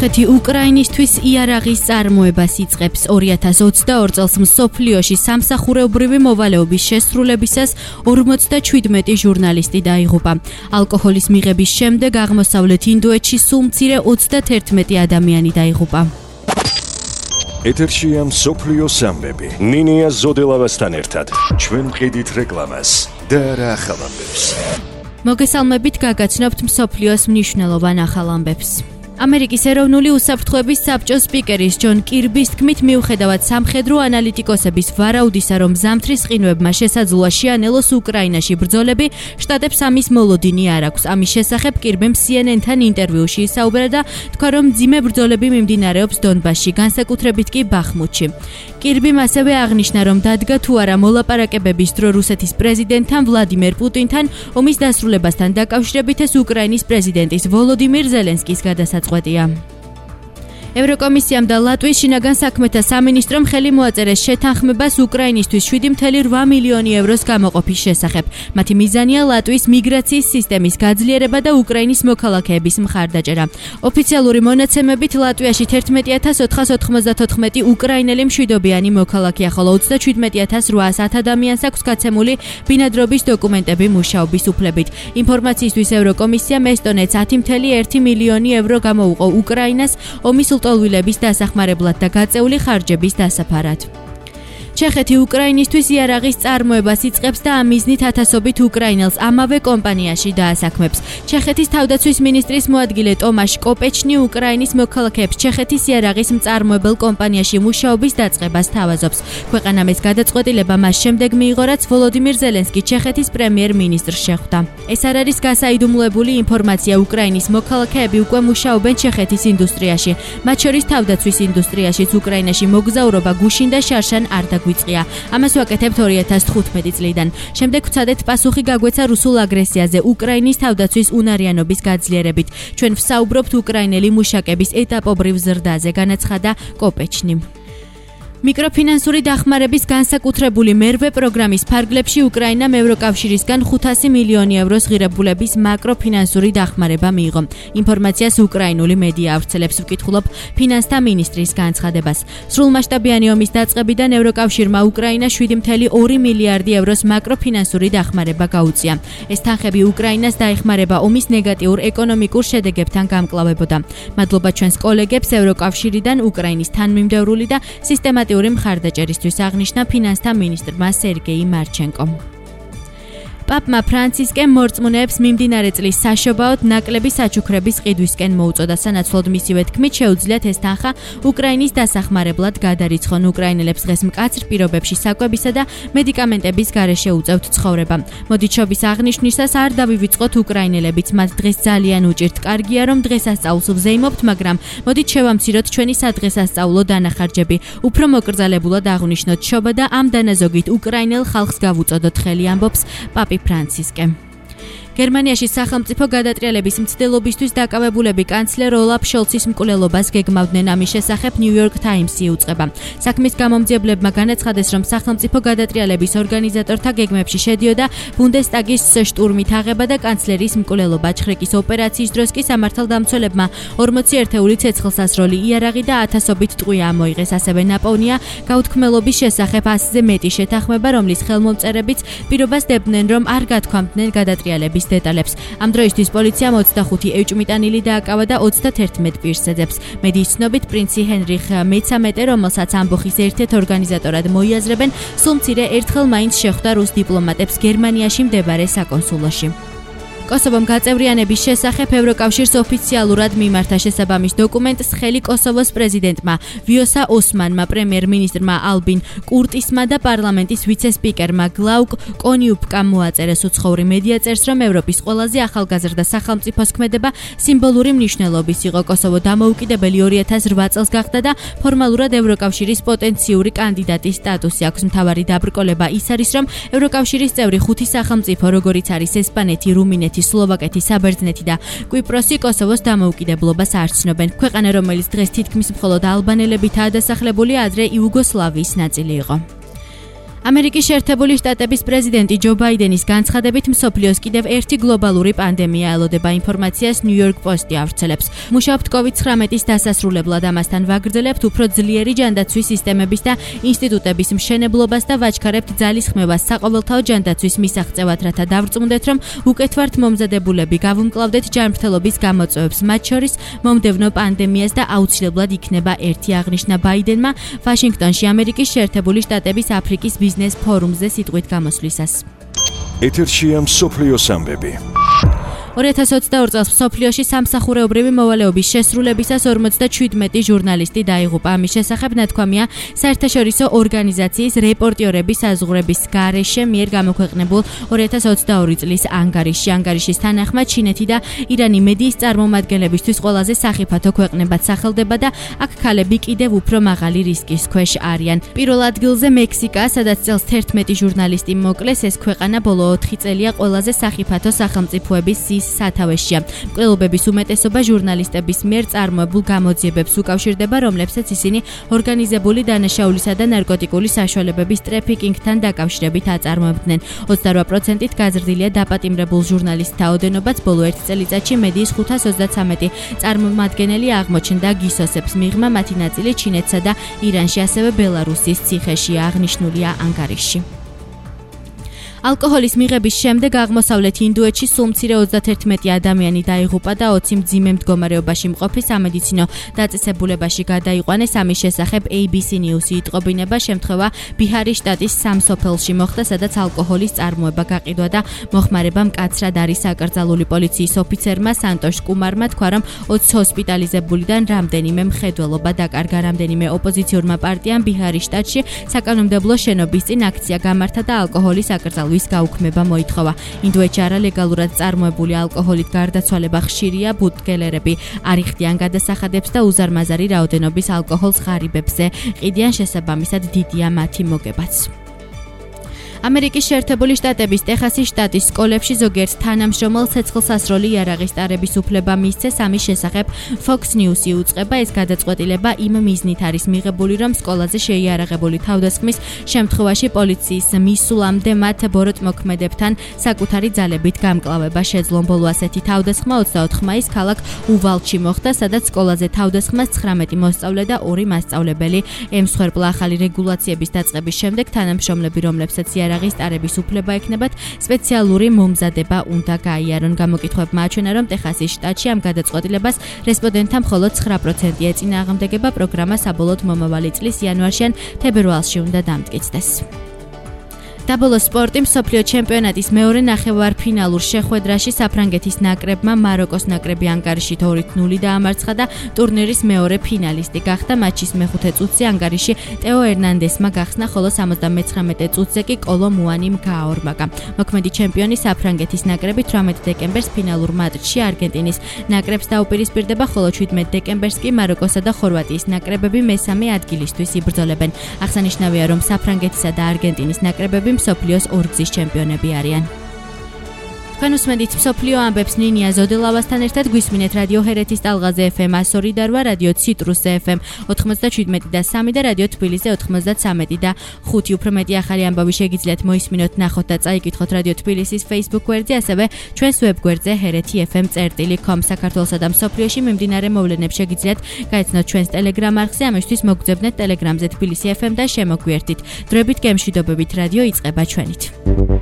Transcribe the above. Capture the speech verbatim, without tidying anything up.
ჩეხეთი უკრაინისთვის იარაღის წარმოებას იწყებს. ორი ათას ოცდაორი წელს მსოფლიოში სამსახურეობრივი მოვალეობის შესრულებისას ორმოცდაჩვიდმეტი ჟურნალისტი დაიღუპა. ალკოჰოლის მიღების შემდეგ აღმოსავლეთ ინდოეთში სულ მცირე ოცდათერთმეტი ადამიანი დაიღუპა. ეთერშია მსოფლიო სამბები. ნინია ზოდელავასთან ერთად. ჩვენ ვყიდით რეკლამას და რა ახალ ამბებს. მოგესალმებით, გაგაცნობთ მსოფლიოს მნიშვნელოვან ახალ ამბებს. ამერიკის ეროვნული უსაფრთხოების საბჭოს სპიკერის ჯონ კირბის თქმით, მიუხედავად სამხედრო ანალიტიკოსების ვარაუდისა, რომ ზამთრის ყინვებმა შესაძლოა შეანელოს უკრაინაში ბრძოლები, შტატებს ამის მოლოდინი არ აქვს. ამის შესახებ კირბიმ სი ენ ენ-თან ინტერვიუში ისაუბრა და თქვა, რომ მძიმე ბრძოლები მიმდინარეობს დონბასში, განსაკუთრებით კი ბახმუთში. კირბიმ ასევე აღნიშნა, რომ დადგა თუ არა მოლაპარაკებების დრო რუსეთის პრეზიდენტთან ვლადიმერ პუტინთან ომის დასრულებასთან დაკავშირებით, ეს უკრაინის პრეზიდენტის ვოლოდიმირ ზელენსკის გადასაწყვეტია. ევროკომისიამ და ლატვიის შინაგან საქმეთა სამინისტრომ ხელი მოაწერეს შეთანხმებას უკრაინისთვის შვიდი წელი ორი მილიონი ევროს გამოყოფის შესახებ. მათი მიზანია ლატვიის მიგრაციის სისტემის გაძლიერება და უკრაინის მოქალაქეების მხარდაჭერა. ოფიციალური მონაცემებით ლატვიაში თერთმეტი ათას ოთხას ოთხმოცდათოთხმეტი უკრაინელი მშვიდობიანი მოქალაქეა, ხოლო ოცდაჩვიდმეტი ათას რვაასად ადამიანს აქვს გაცემული ბინადრობის დოკუმენტები მუშაობის უფლებით. ინფორმაციისთვის ევროკომისიამ ესტონეთს ათი წელი ერთი მილიონი евро გამოუყო უკრაინას ომის ლტოლვილების დასახმარებლად და გაწეული ხარჯების დასაფარად. ჩეხეთი უკრაინისთვის იარაღის წარმოებას იწყებს და ამ მიზნით ათასობით უკრაინელს ამავე კომპანიაში დაასაქმებს. ჩეხეთის თავდაცვის მინისტრის მოადგილე ტომაშ კოპეჩნი უკრაინის მოქალაქეებს ჩეხეთის იარაღის მწარმოებელ კომპანიაში მუშაობის დაწყებას თავაზობს. ქვეყანამ ეს გადაწყვეტილება მას შემდეგ მიიღო, რაც ვოლოდიმირ ზელენსკი ჩეხეთის პრემიერ-მინისტრს შეხვდა. ეს არ არის გასაიდუმლოებული ინფორმაცია. უკრაინის მოქალაქეები უკვე მუშაობენ ჩეხეთის ინდუსტრიაში, მათ შორის თავდაცვის ინდუსტრიაშიც. უკრაინაში მოგზაურობა გუშინ და შარშან არ გვიწყია. ამას ვაკეთებთ ორი ათას თხუთმეტი წლიდან. შემდეგ ვცადეთ პასუხი გაგვეცა რუსულ აგრესიაზე უკრაინის თავდაცვის უნარიანობის გაძლიერებით. ჩვენ ვსაუბრობთ უკრაინელი მუშაკების ეტაპობრივ ზრდაზე, განაცხადა კოპეჩნიმ. მიკროფინანსური დახმარების განსაკუთრებული მერვე პროგრამის ფარგლებში უკრაინამ ევროკავშირისგან ხუთასი მილიონი ევროს ღირებულების მაკროფინანსური დახმარება მიიღო. ინფორმაციას უკრაინული მედია ავრცელებს. ვკითხულობ ფინანსთა მინისტრის განცხადებას. სრულმასშტაბიანი ომის დაწყებიდან ევროკავშირმა უკრაინას შვიდი წელი ორი მილიარდი ევროს მაკროფინანსური დახმარება გაუწია. ეს თანხები უკრაინას დაეხმარება ომის ნეგატიურ ეკონომიკურ შედეგებთან გამკლავებოდა. მადლობა ჩვენს კოლეგებს ევროკავშირიდან უკრაინის თანმიმდევრული და სისტემატიური მხარდაჭერისთვის, აღნიშნა ფინანსთა მინისტრმა სერგეი მარჩენკომ. პაპმა ფრანცისკემ მორწმუნეებს მიმდინარე წლის საშობაოდ ნაკლები საჩუქრების ყიდვისკენ მოუწოდა. სანაცვლოდ მისივე თქმით, შეუძლიათ ეს თანხა უკრაინის დასახმარებლად გადარიცხონ. უკრაინელებს დღეს მკაცრ პირობებში საკვებისა და მედიკამენტების გარეშე უწევთ ცხოვრება. მოდით შობის აღნიშვნისას არ დავივიწყოთ უკრაინელებიც, მათ დღეს ძალიან უჭირთ. კარგია, რომ დღესასწაულს ვზეიმობთ, მაგრამ მოდით შევამციროთ ჩვენი სადღესასწაულო დანახარჯები. უფრო მოკრძალებულად აღნიშნოთ შობა და ამ დანაზოგით უკრაინელ ხალხს გავუწოდოთ ხელი, ამბობს პაპი ფრანცისკე. გერმანიაში სახელმწიფო გადატრიალების მცდელობისთვის დაკავებულები კანცლერ ოლაფ შოლცის მკვლელობას გეგმავდნენ. ამის შესახებ ნიუ-იორკ ტაიმსი იუწყება. საქმის გამომძიებლებმა განაცხადეს, რომ სახელმწიფო გადატრიალების ორგანიზატორთა გეგმებში შედიოდა ბუნდესტაგის შტურმით აღება და კანცლერის მკვლელობა. ჩხრეკის ოპერაციის დროს კი სამართალდამცველებმა ორმოცი ერთეული ცეცხლსასროლი იარაღი და ათასობით ტყვია ამოიღეს. ასევე ნაპოვნია გაუთქმელობის შესახებ ასზე მეტი შეთანხმება, რომლის ხელმომწერებიც პირობას დებდნენ, რომ არ გათქვამდნენ გადატრიალების დეტალებს. ამ დროისთვის პოლიციამ ოცდახუთი ეჭვმიტანილი დააკავა და ოცდათერთმეტ პირს ეძებს. მედიის ცნობით, პრინცი ჰენრიხ მეცამეტე, რომელსაც ამბოხის ერთ-ერთ ორგანიზატორად მოიაზრებენ, სულ მცირე ერთხელ მაინც შეხვდა რუს დიპლომატებს გერმანიაში მდებარე საკონსულოში. კოსოვომ გაწევრიანების შესახებ ევროკავშირს ოფიციალურად მიმართა. შესაბამის დოკუმენტს ხელი კოსოვოს პრეზიდენტმა ვიოსა ოსმანმა, პრემიერ-მინისტრმა ალბინ კურტისმა და პარლამენტის ვიცე-სპიკერმა გლაუკ კონიუპკამ მოაწერეს. უცხოური მედია წერს, რომ ევროპის ყველაზე ახალგაზრდა სახელმწიფოს ქმედება სიმბოლური მნიშვნელობის იყო. კოსოვო დამოუკიდებელი ორი ათას რვა წელს გახდა და ფორმალურად ევროკავშირის პოტენციური კანდიდატის სტატუსი აქვს. მთავარი დაბრკოლება ის არის, რომ ევროკავშირის წევრი ხუთი სახელმწიფო, როგორიც არის ესპანეთი, რუმინეთი, სლოვაკეთი, საბერძნეთი და კვიპროსი კოსოვოს დამოუკიდებლობას არ ცნობენ. ქვეყანა, რომელიც დღეს თითქმის მხოლოდ ალბანელებითაა დასახლებული, ადრე იუგოსლავიის ნაწილი იყო. ამერიკის შეერთებული შტატების პრეზიდენტი ჯო ბაიდენის განცხადებით მსოფლიოს კიდევ ერთი გლობალური პანდემია ელოდება ინფორმაციას New York Post-ი ავრცელებს. მუშაობთ კოვიდ ცხრამეტის დასასრულებლად, ამასთან ვაგრძელებთ უფრო ძლიერი ჯანდაცვის სისტემების და ინსტიტუტების მშენებლობას და ვაჩქარებთ ძალისხმევას საყოველთაო ჯანდაცვის მისაღწევად, რათა დავრწმუნდეთ, რომ უკეთ ვართ მომზადებულები, გავუმკლავდეთ ჯანმრთელობის გამოწვევებს, მათ შორის მომდევნო პანდემიას და აუცილებლად იქნება ერთი, აღნიშნა ბაიდენმა ვაშინგტონში ამერიკის შეერთებული შტატების აფრიკის ბიზნეს ფორუმზე სიტყვით გამოსვლისას. ეთერშია მსოფლიოს ამბები. ორი ათას ოცდაორ წელს მსოფლიოში სამსახურეობრივი მოვალეობის შესრულებისას ორმოცდაჩვიდმეტი ჟურნალისტი დაიღუპა. ამის შესახებ ნათქვამია საერთაშორისო ორგანიზაციის რეპორტიორების საზღვრების გარეშე მიერ გამოქვეყნებულ ორი ათას ოცდაორი წლის ანგარიშში. ანგარიშის თანახმად ჩინეთი და ირანი მედიის წარმომადგენლებისთვის ყველაზე სახიფათო ქვეყნებად სახელდება და აქ ქალები კიდევ უფრო მაღალი რისკის ქვეშ არიან. პირველ ადგილზე მექსიკა, სადაც წელს თერთმეტი ჟურნალისტი მოკლეს, ეს ქვეყანა ბოლო ოთხი წელია ყველაზე სახიფათო სახელმწიფოების სიის სათავეშია. მკვლელობების უმეტესობა ჟურნალისტების მიერ წარმოებულ გამოძიებებს უკავშირდება, რომლებსაც ისინი ორგანიზებული დანაშაულისა და ნარკოტიკული საშუალებების ტრაფიკინგთან დაკავშირებით აწარმოებდნენ. ოცდარვა პროცენტით გაზრდილია დაპატიმრებულ ჟურნალისტთა ოდენობაც. ბოლო ერთ წელიწადში მედიის ხუთას ოცდაცამეტი წარმომადგენელი აღმოჩნდა გისოსებს, მიღმა მათი ნაწილი ჩინეთსა და ირანში, ასევე ბელარუსის ციხეშია, აღნიშნულია ანგარიშში. ალკოჰოლის მიღების შემდეგ აღმოსავლეთ ინდოეთში სულ მცირე ოცდაათერთმეტი ადამიანი დაიღუპა და ოცი მძიმე მდგომარეობაში მყოფი სამედიცინო დაწესებულებაში გადაიყვანეს. ამის შესახებ A B C News-ი იტყობინება, შემთხვევა ბიჰარის შტატის სამ სოფელში მოხდა, სადაც ალკოჰოლის წარმოება, გაყიდვა და მოხმარება მკაცრად არის. საკრძალული პოლიციის ოფიცერმა სანტოშ კუმარმა თქვა, რომ ოცი ჰოსპიტალიზებულიდან რამდენიმე მხედველობა დაკარგა. რამდენიმე ოპოზიციურმა პარტიამ ბიჰარის შტატში საკანონმდებლო შენობის წინ აქცია გამართა და ალკოჰოლის აკრძალვის გაუქმება მოითხოვა. ინდოეთში არალეგალურად წარმოებული ალკოჰოლით გარდაცვალება ხშირია, ბუტკელერები არ იხდიან გადასახადებს და უზარმაზარი რაოდენობის ალკოჰოლს ღარიბებზე ყიდიან, შესაბამისად დიდია მათი მოგებაც. ამერიკის შეერთებული შტატების ტეხასის შტატის სკოლებში ზოგიერთ თანამშრომელს ცეცხლსასროლი იარაღის ტარების უფლება მისცეს. ამის შესახებ Fox News-ი უწყება, ეს გადაწყვეტილება იმ მიზნით არის მიღებული, რომ სკოლაზე შეიარაღებული თავდასხმის შემთხვევაში პოლიციის მისულამდე მათ ბოროტმოქმედებთან საკუთარი ძალებით გამკლავება შეძლონ. ბოლო ასეთი თავდასხმა ოცდაოთხ მაისს ქალაქ უვალდში მოხდა, სადაც სკოლაზე თავდასხმას ცხრამეტი მოსწავლე და ორი მასწავლებელი ემსხვერპლა. ახალი რეგულაციების დაწყების შემდეგ თანამშრომლები, რომლებსაც იარაღის ტარების უფლება ექნებათ, სპეციალური მომზადება უნდა გაიარონ. გამოკითხვებმა აჩვენა, რომ ტეხასის შტატში ამ გადაწყვეტილებას რესპონდენტთა მხოლოდ ცხრა პროცენტი ეწინააღმდეგება. პროგრამა საბოლოოდ მომავალი წლის იანვარში ან თებერვალში უნდა დამტკიცდეს. დაბოლო სპორტი. მსოფლიო ჩემპიონატის მეორე ნახევარფინალურ შეხვედრაში საფრანგეთის ნაკრებმა მაროკოს ნაკრები ანგარიშით ორით ნული დაამარცხა და ტურნირის მეორე ფინალისტი გახდა. მატჩის მეხუთე წუთზე ანგარიში ტეო ერნანდესმა გახსნა, ხოლო სამოცდამეცხრამეტე წუთზე კი კოლო მუანიმ გააორმაგა. მოქმედი ჩემპიონი საფრანგეთის ნაკრები თვრამეტ დეკემბერს ფინალურ მატჩში არგენტინის ნაკრებს დაუპირისპირდება, ხოლო შვიდმეტ დეკემბერს კი მაროკოსა და ხორვატიის ნაკრებები მესამე ადგილისთვის იბრძოლებენ. აღსანიშნავია, რომ საფრანგეთისა და არგენტინის ნაკრებები მსოფლიოს ორგზის ჩემპიონები არიან. თქვენ უსმენთ მსოფლიო ამბებს ნინია ზოდელავასთან ერთად. გვისმინეთ რადიო ჰერეთის ტალღაზე F M one oh three და რადიო ციტრუსზე F M ოთხმოცდაჩვიდმეტი და სამი და რადიო თბილისზე ოთხმოცდაცამეტი და ხუთი. უფრო მეტი ახალი ამბავი შეგიძლიათ მოისმინოთ, ნახოთ და წაიკითხოთ რადიო თბილისის Facebook გვერდზე, ასევე ჩვენს ვებგვერდზე ჰერეთი F M წერტილი com. საქართველოსა და მსოფლიოში მიმდინარე მოვლენებს შეგიძლიათ გაიცნოთ ჩვენს Telegram არხზე. ამისთვის მოგძებნეთ Telegramზე თბილისი F M და შემოგვიერთდით. დროებით გემშვიდობებით, რადიო იწყება ჩვენით.